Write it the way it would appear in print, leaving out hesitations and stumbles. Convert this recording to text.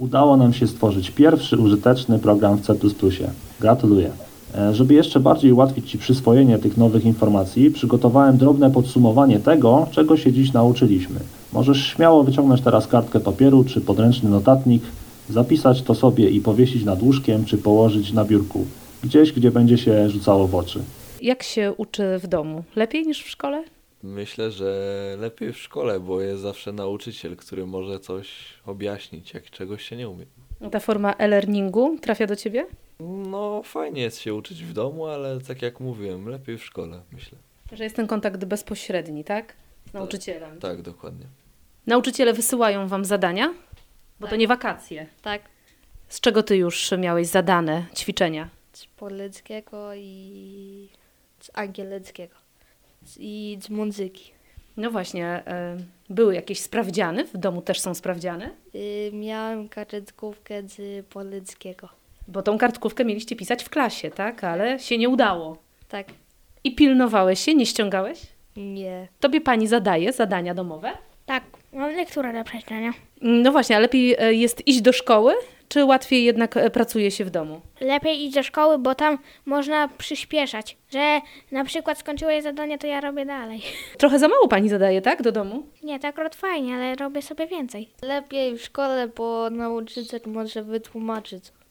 Udało nam się stworzyć pierwszy użyteczny program w C++. Gratuluję. Żeby jeszcze bardziej ułatwić Ci przyswojenie tych nowych informacji, przygotowałem drobne podsumowanie tego, czego się dziś nauczyliśmy. Możesz śmiało wyciągnąć teraz kartkę papieru czy podręczny notatnik, zapisać to sobie i powiesić nad łóżkiem czy położyć na biurku, gdzieś, gdzie będzie się rzucało w oczy. Jak się uczy w domu? Lepiej niż w szkole? Myślę, że lepiej w szkole, bo jest zawsze nauczyciel, który może coś objaśnić, jak czegoś się nie umie. Ta forma e-learningu trafia do Ciebie? No, fajnie jest się uczyć w domu, ale tak jak mówiłem, lepiej w szkole, myślę. Że jest ten kontakt bezpośredni, tak? Z nauczycielem. Tak, dokładnie. Nauczyciele wysyłają Wam zadania? Bo to nie wakacje. Tak, Z czego Ty już miałeś zadane ćwiczenia? z polskiego i z angielskiego i z muzyki. No właśnie, były jakieś sprawdziany? W domu też są sprawdziany? Miałem kartkówkę z polskiego. Bo tą kartkówkę mieliście pisać w klasie, tak? Ale się nie udało. Tak, I pilnowałeś się, nie ściągałeś? nie. Tobie pani zadaje zadania domowe? Tak, mam lekturę do przeczytania. No właśnie, a lepiej jest iść do szkoły, czy łatwiej jednak pracuje się w domu? Lepiej iść do szkoły, bo tam można przyspieszać, że na przykład skończyłeś zadanie, to ja robię dalej. Trochę za mało pani zadaje, tak? Do domu? Nie, to akurat fajnie, ale robię sobie więcej. Lepiej w szkole, bo nauczyciel może wytłumaczyć.